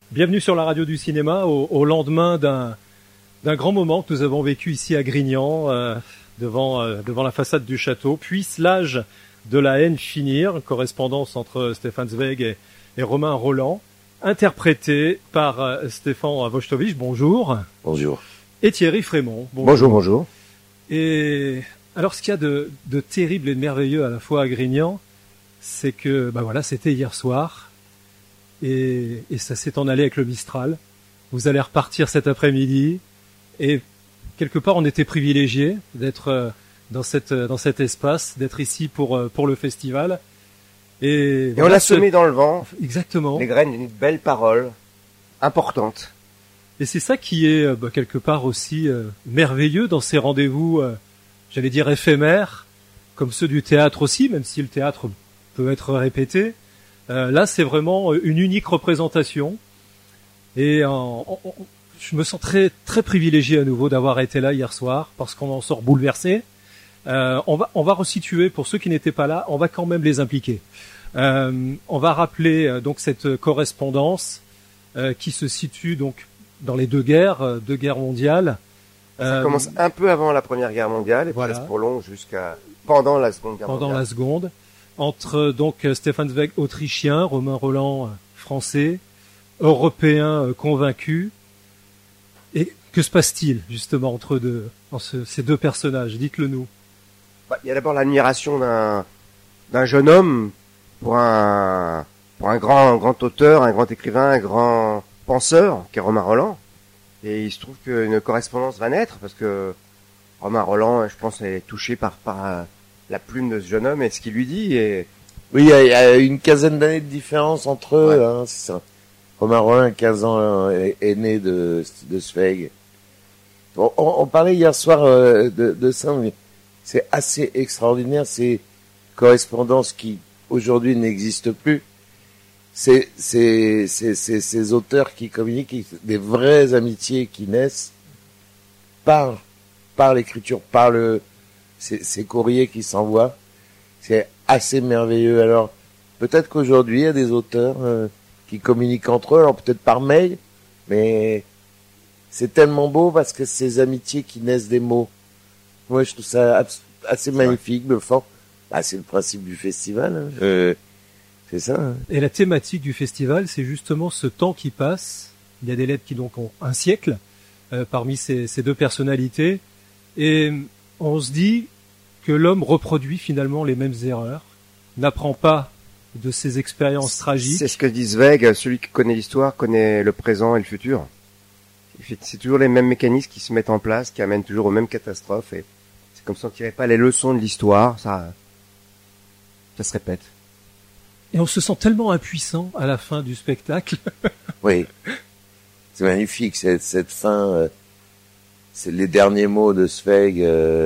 Bienvenue sur la radio du cinéma au lendemain d'un grand moment que nous avons vécu ici à Grignan, devant la façade du château. Puisse l'âge de la haine finir, correspondance entre Stefan Zweig et Romain Roland, interprété par Stefan Wojtowicz, bonjour. Bonjour. Et Thierry Frémont. Bonjour, bonjour. Et alors ce qu'il y a de terrible et de merveilleux à la fois à Grignan, c'est que c'était hier soir. Et ça s'est en allé avec le Mistral. Vous allez repartir cet après-midi. Et quelque part, on était privilégiés d'être dans cet espace, d'être ici pour le festival. Et on a semé dans le vent. Exactement. Les graines d'une belle parole importante. Et c'est ça qui est quelque part aussi merveilleux dans ces rendez-vous, j'allais dire éphémères, comme ceux du théâtre aussi, même si le théâtre peut être répété. Là, c'est vraiment une unique représentation. Et je me sens très très privilégié à nouveau d'avoir été là hier soir, parce qu'on en sort bouleversé. On va resituer, pour ceux qui n'étaient pas là, on va quand même les impliquer. On va rappeler donc cette correspondance qui se situe donc dans les deux guerres mondiales. Ça commence un peu avant la Première Guerre mondiale et voilà. Presque prolonge jusqu'à pendant la Seconde Guerre mondiale. Pendant la Seconde. Entre donc Stefan Zweig autrichien, Romain Roland français, européen convaincu. Et que se passe-t-il justement entre ces deux personnages? Dites-le nous. Il y a d'abord l'admiration d'un jeune homme pour un grand auteur, un grand écrivain, un grand penseur, qui est Romain Roland. Et il se trouve qu'une correspondance va naître parce que Romain Roland, je pense, est touché par la plume de ce jeune homme et ce qu'il lui dit. Et oui, il y a une quinzaine d'années de différence entre eux, hein, c'est ça. Romain Roland, 15 ans, est né de Zweig. On parlait hier soir de ça, mais c'est assez extraordinaire, ces correspondances qui aujourd'hui n'existent plus. Ces auteurs qui communiquent, des vraies amitiés qui naissent par l'écriture, par ces courriers qui s'envoient. C'est assez merveilleux. Alors, peut-être qu'aujourd'hui, il y a des auteurs qui communiquent entre eux, alors peut-être par mail, mais c'est tellement beau parce que ces amitiés qui naissent des mots. Moi, je trouve ça assez magnifique, me fort. C'est le principe du festival. Hein. C'est ça. Hein. Et la thématique du festival, c'est justement ce temps qui passe. Il y a des lettres qui donc ont un siècle parmi ces deux personnalités. Et on se dit que l'homme reproduit finalement les mêmes erreurs, n'apprend pas de ses expériences tragiques. C'est ce que dit Zweig, celui qui connaît l'histoire connaît le présent et le futur. C'est toujours les mêmes mécanismes qui se mettent en place, qui amènent toujours aux mêmes catastrophes. Et c'est comme si on ne tirait pas les leçons de l'histoire, ça se répète. Et on se sent tellement impuissant à la fin du spectacle. Oui, c'est magnifique cette fin. C'est les derniers mots de Zweig,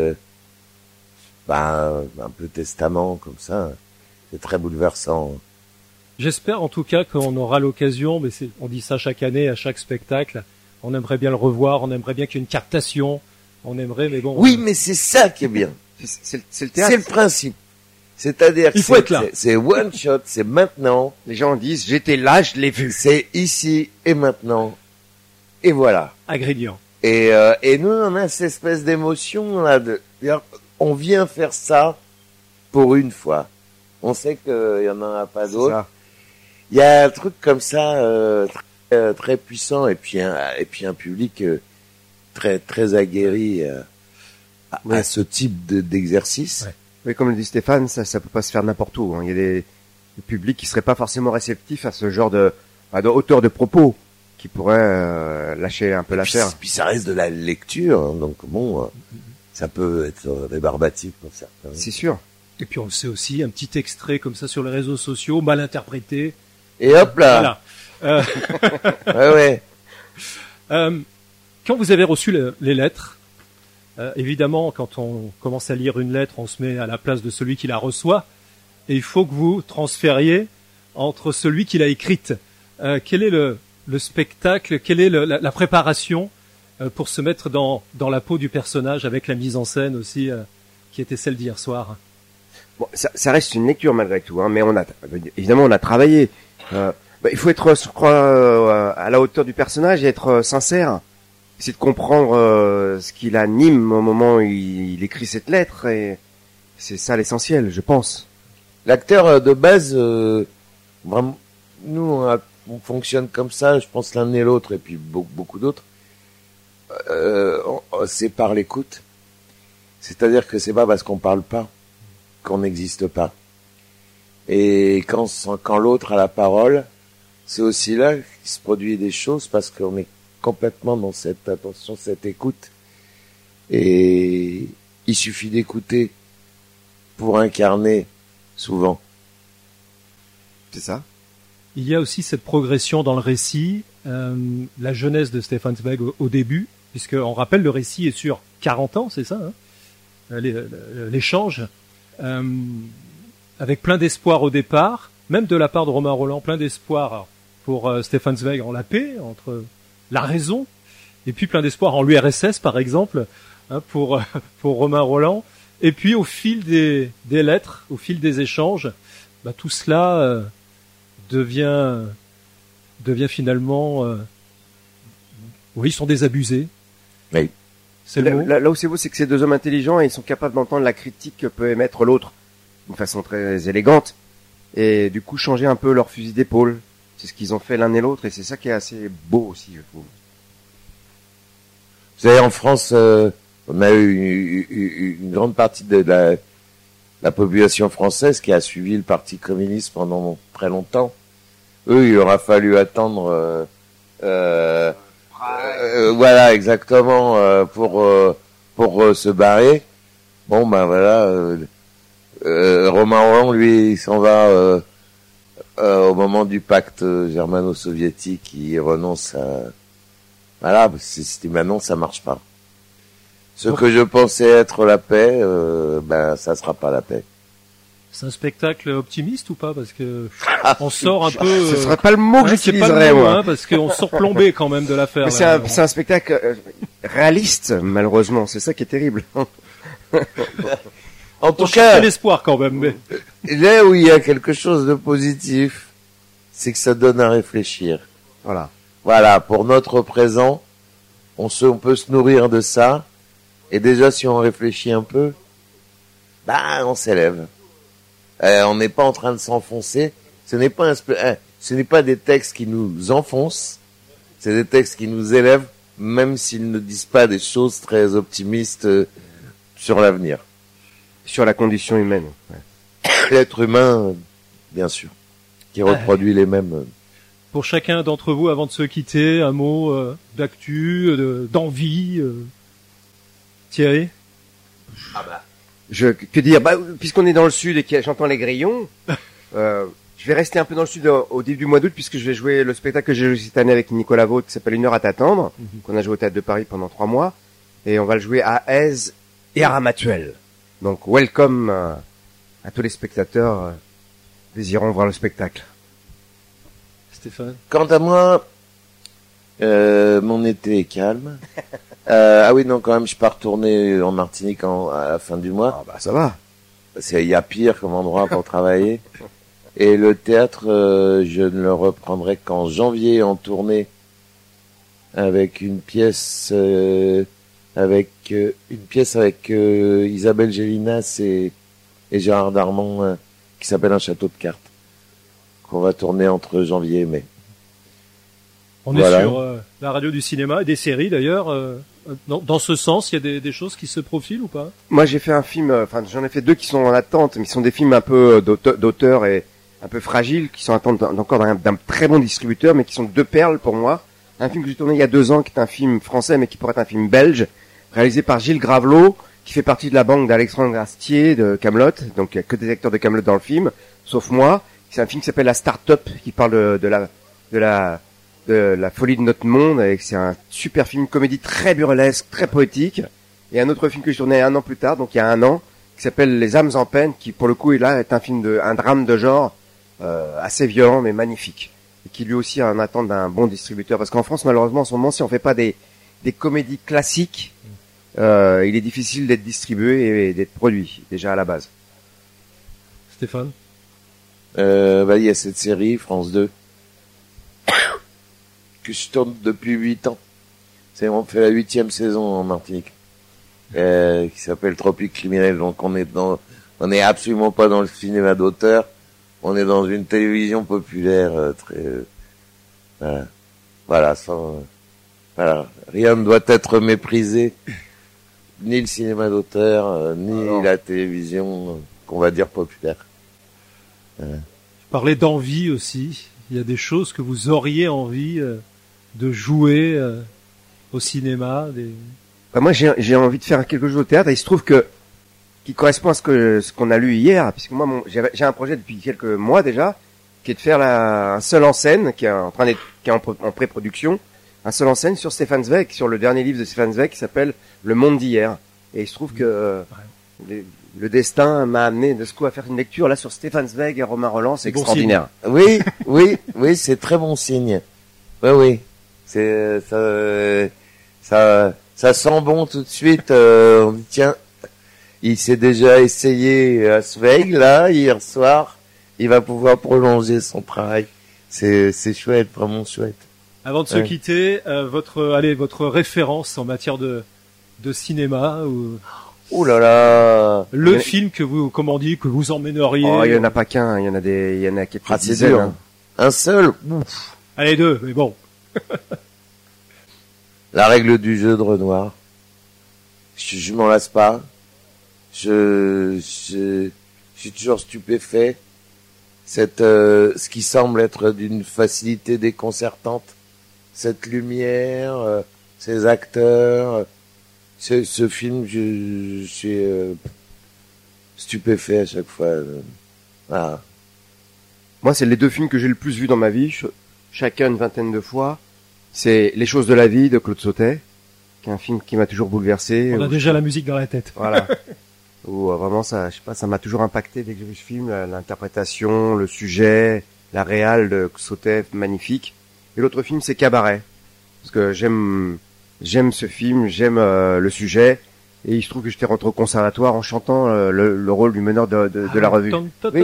un peu testament comme ça. C'est très bouleversant. J'espère en tout cas qu'on aura l'occasion, mais on dit ça chaque année, à chaque spectacle. On aimerait bien le revoir, on aimerait bien qu'il y ait une captation. On aimerait, mais bon. Oui, mais c'est ça qui est bien. C'est le théâtre. C'est le principe. C'est-à-dire il faut être là. C'est one shot, c'est maintenant. Les gens disent, j'étais là, je l'ai vu. C'est ici et maintenant. Et voilà. À Grignan. Et nous, on a cette espèce d'émotion là on vient faire ça pour une fois. On sait qu'il y en a pas d'autres. Il y a un truc comme ça très puissant et puis un public très très aguerri à ce type d'exercice. Ouais. Oui, comme le dit Stéphane, ça peut pas se faire n'importe où. Hein. Il y a des publics qui seraient pas forcément réceptifs à ce genre de hauteur de propos qui pourrait lâcher un peu l'affaire. Puis ça reste de la lecture, hein, donc bon, ça peut être rébarbatif pour certains. C'est sûr. Et puis on le sait aussi, un petit extrait comme ça sur les réseaux sociaux, mal interprété. Et hop là. Voilà. Ouais. Quand vous avez reçu les lettres, évidemment, quand on commence à lire une lettre, on se met à la place de celui qui la reçoit, et il faut que vous transfériez entre celui qui l'a écrite. Quel est le spectacle, quelle est la préparation pour se mettre dans la peau du personnage avec la mise en scène aussi qui était celle d'hier soir? Bon, ça reste une lecture malgré tout, hein, mais évidemment on a travaillé. Il faut être, je crois, à la hauteur du personnage et être sincère. C'est de comprendre ce qui l'anime au moment où il écrit cette lettre, et c'est ça l'essentiel, je pense. L'acteur de base, vraiment, nous on fonctionne comme ça, je pense l'un et l'autre, et puis beaucoup d'autres. C'est par l'écoute. C'est-à-dire que c'est pas parce qu'on parle pas qu'on n'existe pas. Et quand l'autre a la parole, c'est aussi là qu'il se produit des choses, parce qu'on est complètement dans cette attention, cette écoute. Et il suffit d'écouter pour incarner souvent. C'est ça. Il y a aussi cette progression dans le récit, la jeunesse de Stefan Zweig au début, puisque on rappelle le récit est sur 40 ans, c'est ça, hein, l'échange, avec plein d'espoir au départ, même de la part de Romain Rolland, plein d'espoir pour Stefan Zweig en la paix, entre la raison, et puis plein d'espoir en l'URSS par exemple, hein, pour Romain Rolland, et puis au fil des lettres, au fil des échanges, bah, tout cela devient finalement, oui, ils sont désabusés. Oui. C'est le mot. Là où c'est beau, c'est que ces deux hommes intelligents, ils sont capables d'entendre la critique que peut émettre l'autre d'une façon très élégante, et du coup changer un peu leur fusil d'épaule. C'est ce qu'ils ont fait l'un et l'autre, et c'est ça qui est assez beau aussi, je trouve. Vous savez, en France, on a eu une grande partie de la population française qui a suivi le Parti communiste pendant très longtemps. Eux, il leur a fallu attendre, voilà, exactement, pour se barrer. Bon, ben voilà, Romain Rolland, lui, il s'en va au moment du pacte germano-soviétique, il renonce à... Voilà, c'est maintenant ça marche pas. Ce que je pensais être la paix, ben ça sera pas la paix. C'est un spectacle optimiste ou pas? Parce que on sort un peu... Ce serait pas le mot que j'utiliserais, c'est pas le mot, moi. Hein, parce qu'on sort plombé quand même de l'affaire. Mais c'est un spectacle réaliste, malheureusement. C'est ça qui est terrible. En tout on cas, l'espoir quand même. Mais... là où il y a quelque chose de positif, c'est que ça donne à réfléchir. Voilà. Voilà, pour notre présent, on peut se nourrir de ça. Et déjà, si on réfléchit un peu, bah, on s'élève. On n'est pas en train de s'enfoncer. Ce n'est pas des textes qui nous enfoncent. C'est des textes qui nous élèvent, même s'ils ne disent pas des choses très optimistes sur l'avenir. Sur la condition humaine. Ouais. L'être humain, bien sûr, qui reproduit les mêmes. Pour chacun d'entre vous, avant de se quitter, un mot d'actu, d'envie. Thierry? Que dire? Bah, puisqu'on est dans le sud et que j'entends les grillons, je vais rester un peu dans le sud au début du mois d'août, puisque je vais jouer le spectacle que j'ai joué cette année avec Nicolas Vaude, qui s'appelle Une heure à t'attendre, qu'on a joué au Théâtre de Paris pendant 3 mois, et on va le jouer à Aise et à Ramatuelle. Donc, welcome à tous les spectateurs désirant voir le spectacle. Stéphane? Quant à moi, mon été est calme. Ah oui, non, quand même, je pars retourner en Martinique à la fin du mois. Ah bah ça va. Il y a pire comme endroit pour travailler. Et le théâtre, je ne le reprendrai qu'en janvier en tournée avec une pièce avec Isabelle Gélinas et Gérard Darmon qui s'appelle Un château de cartes, qu'on va tourner entre janvier et mai. On est sur la radio du cinéma et des séries d'ailleurs. Dans ce sens, il y a des choses qui se profilent ou pas? Moi, j'ai fait un film, j'en ai fait 2 qui sont en attente, mais qui sont des films un peu d'auteur et un peu fragiles, qui sont en attente encore d'un très bon distributeur, mais qui sont 2 perles pour moi. Un film que j'ai tourné il y a 2 ans, qui est un film français, mais qui pourrait être un film belge, réalisé par Gilles Gravelot, qui fait partie de la bande d'Alexandre Astier de Kaamelott. Donc, il y a que des acteurs de Kaamelott dans le film, sauf moi. C'est un film qui s'appelle La Start-up, qui parle de la folie de notre monde, et c'est un super film, comédie très burlesque, très poétique. Et un autre film que j'ai tourné 1 an plus tard, donc il y a 1 an, qui s'appelle Les âmes en peine, qui pour le coup est un drame de genre assez violent mais magnifique, et qui lui aussi a en attente d'un bon distributeur, parce qu'en France malheureusement en ce moment, si on fait pas des comédies classiques, il est difficile d'être distribué et d'être produit déjà à la base. Stéphane? Il y a cette série France 2 que je tourne depuis 8 ans. On fait la 8e saison en Martinique, qui s'appelle Tropique Criminel. Donc on est absolument pas dans le cinéma d'auteur. On est dans une télévision populaire voilà, rien ne doit être méprisé, ni le cinéma d'auteur, ni la télévision, qu'on va dire populaire. Vous parlez d'envie aussi. Il y a des choses que vous auriez envie de jouer au cinéma. Moi, j'ai envie de faire quelque chose au théâtre, et il se trouve qui correspond à ce qu'on a lu hier, puisque moi, j'ai un projet depuis quelques mois déjà, qui est de faire un seul en scène, qui est en pré-production, un seul en scène sur Stefan Zweig, sur le dernier livre de Stefan Zweig qui s'appelle Le Monde d'hier. Et il se trouve que le destin m'a amené de ce coup à faire une lecture là sur Stefan Zweig et Romain Rolland, c'est extraordinaire. Oui, c'est très bon signe. Oui, c'est ça sent bon tout de suite. On dit tiens, il s'est déjà essayé à Zweig là hier soir. Il va pouvoir prolonger son travail. C'est chouette, vraiment chouette. Avant de se quitter, votre référence en matière de cinéma ou oh là là, le film que vous emmèneriez. Oh, il y en a pas qu'un, il y en a quelques dizaines. Hein. Un seul. Ouf. Allez, 2, mais bon. La règle du jeu de Renoir. Je m'en lasse pas. Je suis toujours stupéfait. Ce qui semble être d'une facilité déconcertante, cette lumière, ces acteurs, ce film, je suis stupéfait à chaque fois. Voilà. Moi, c'est les 2 films que j'ai le plus vus dans ma vie, chacun une 20aine de fois. C'est Les choses de la vie de Claude Sautet, qui est un film qui m'a toujours bouleversé. On a déjà la musique dans la tête. Voilà. Où vraiment ça m'a toujours impacté dès que j'ai vu ce film, l'interprétation, le sujet, la réal de Sautet, magnifique. Et l'autre film, c'est Cabaret, parce que j'aime ce film, j'aime le sujet, et il se trouve que j'étais rentré au conservatoire en chantant le rôle du meneur de la revue.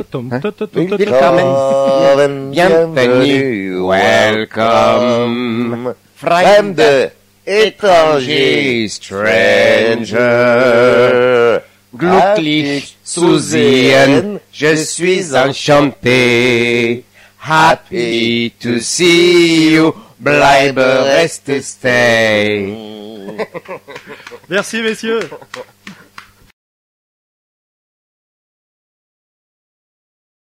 Bienvenue, welcome, friend, étranger, stranger. Glücklich zu sehen, je suis enchanté. Happy to see you, bleibe, reste, stay. Merci, messieurs.